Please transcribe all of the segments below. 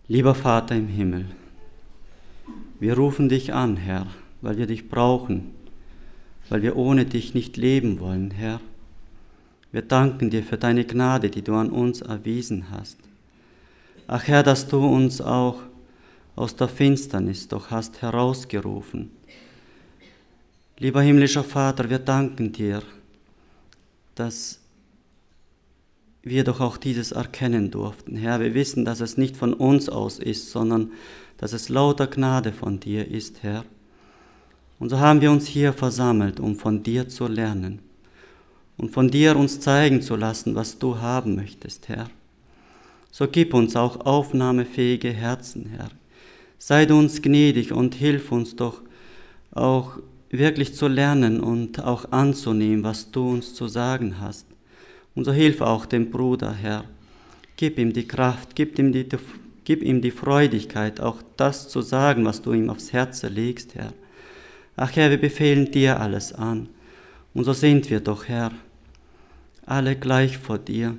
Lieber Vater im Himmel, wir rufen dich an, Herr, weil wir dich brauchen, weil wir ohne dich nicht leben wollen, Herr. Wir danken dir für deine Gnade, die du an uns erwiesen hast. Ach Herr, dass du uns auch aus der Finsternis doch hast herausgerufen. Lieber himmlischer Vater, wir danken dir, dass wir doch auch dieses erkennen durften. Herr, wir wissen, dass es nicht von uns aus ist, sondern dass es lauter Gnade von dir ist, Herr. Und so haben wir uns hier versammelt, um von dir zu lernen und von dir uns zeigen zu lassen, was du haben möchtest, Herr. So gib uns auch aufnahmefähige Herzen, Herr. Sei du uns gnädig und hilf uns doch auch wirklich zu lernen und auch anzunehmen, was du uns zu sagen hast. Und so hilf auch dem Bruder, Herr. Gib ihm die Kraft, gib ihm die Freudigkeit, auch das zu sagen, was du ihm aufs Herz legst, Herr. Ach Herr, wir befehlen dir alles an. Und so sind wir doch, Herr, alle gleich vor dir,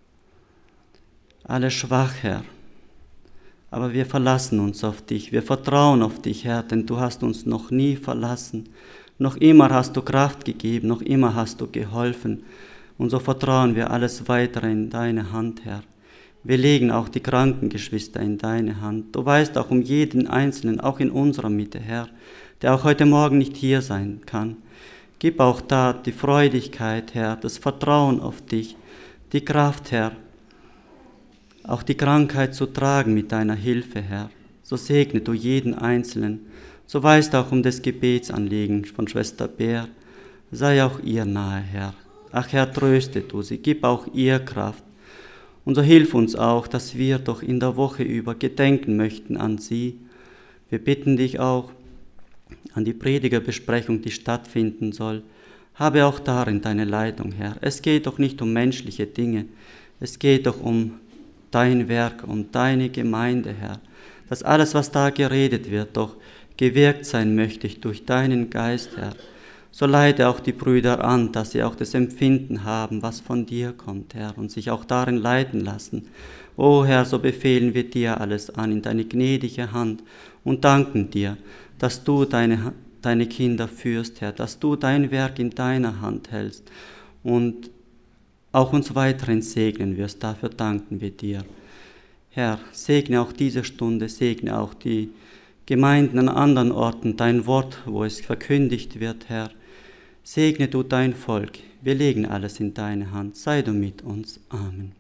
alle schwach, Herr. Aber wir verlassen uns auf dich, wir vertrauen auf dich, Herr, denn du hast uns noch nie verlassen. Noch immer hast du Kraft gegeben, noch immer hast du geholfen. Und so vertrauen wir alles weitere in deine Hand, Herr. Wir legen auch die kranken Geschwister in deine Hand. Du weißt auch um jeden Einzelnen, auch in unserer Mitte, Herr, der auch heute Morgen nicht hier sein kann. Gib auch da die Freudigkeit, Herr, das Vertrauen auf dich, die Kraft, Herr, auch die Krankheit zu tragen mit deiner Hilfe, Herr. So segne du jeden Einzelnen. So weißt auch um das Gebetsanliegen von Schwester Bär. Sei auch ihr nahe, Herr. Ach Herr, tröste du sie, gib auch ihr Kraft. Und so hilf uns auch, dass wir doch in der Woche über gedenken möchten an sie. Wir bitten dich auch an die Predigerbesprechung, die stattfinden soll. Habe auch darin deine Leitung, Herr. Es geht doch nicht um menschliche Dinge, es geht doch um dein Werk, um deine Gemeinde, Herr. Dass alles, was da geredet wird, doch gewirkt sein möchte durch deinen Geist, Herr. So leite auch die Brüder an, dass sie auch das Empfinden haben, was von dir kommt, Herr, und sich auch darin leiten lassen. O Herr, so befehlen wir dir alles an in deine gnädige Hand und danken dir, dass du deine Kinder führst, Herr, dass du dein Werk in deiner Hand hältst und auch uns weiterhin segnen wirst. Dafür danken wir dir. Herr, segne auch diese Stunde, segne auch die Gemeinden an anderen Orten, dein Wort, wo es verkündigt wird, Herr. Segne du dein Volk. Wir legen alles in deine Hand. Sei du mit uns. Amen.